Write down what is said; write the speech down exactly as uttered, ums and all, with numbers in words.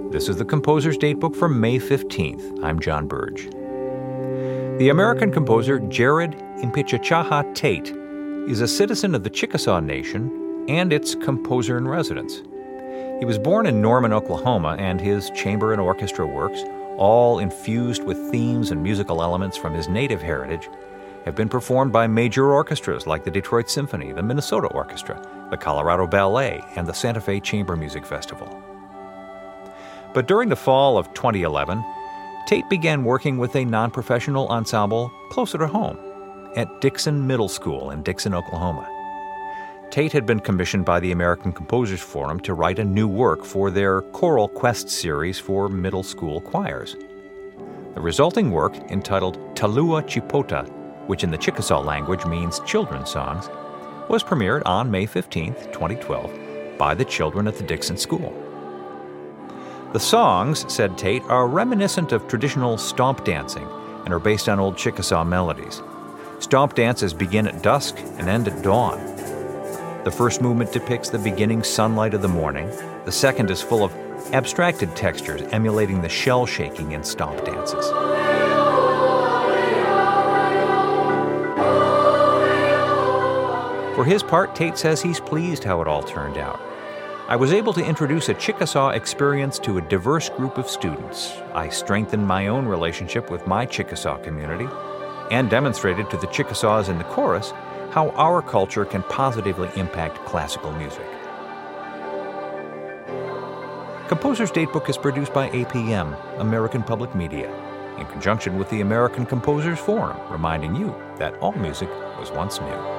This is the Composer's Datebook for May fifteenth. I'm John Burge. The American composer Jared Impichchacha Tate is a citizen of the Chickasaw Nation and its composer-in-residence. He was born in Norman, Oklahoma, and his chamber and orchestra works, all infused with themes and musical elements from his native heritage, have been performed by major orchestras like the Detroit Symphony, the Minnesota Orchestra, the Colorado Ballet, and the Santa Fe Chamber Music Festival. But during the fall of twenty eleven, Tate began working with a non-professional ensemble closer to home at Dixon Middle School in Dixon, Oklahoma. Tate had been commissioned by the American Composers Forum to write a new work for their Choral Quest series for middle school choirs. The resulting work, entitled Talua Chipota, which in the Chickasaw language means children's songs, was premiered on May fifteenth, twenty twelve, by the children at the Dixon School. The songs, said Tate, are reminiscent of traditional stomp dancing and are based on old Chickasaw melodies. Stomp dances begin at dusk and end at dawn. The first movement depicts the beginning sunlight of the morning. The second is full of abstracted textures emulating the shell shaking in stomp dances. For his part, Tate says he's pleased how it all turned out. I was able to introduce a Chickasaw experience to a diverse group of students. I strengthened my own relationship with my Chickasaw community and demonstrated to the Chickasaws in the chorus how our culture can positively impact classical music. Composer's Datebook is produced by A P M, American Public Media, in conjunction with the American Composers Forum, reminding you that all music was once new.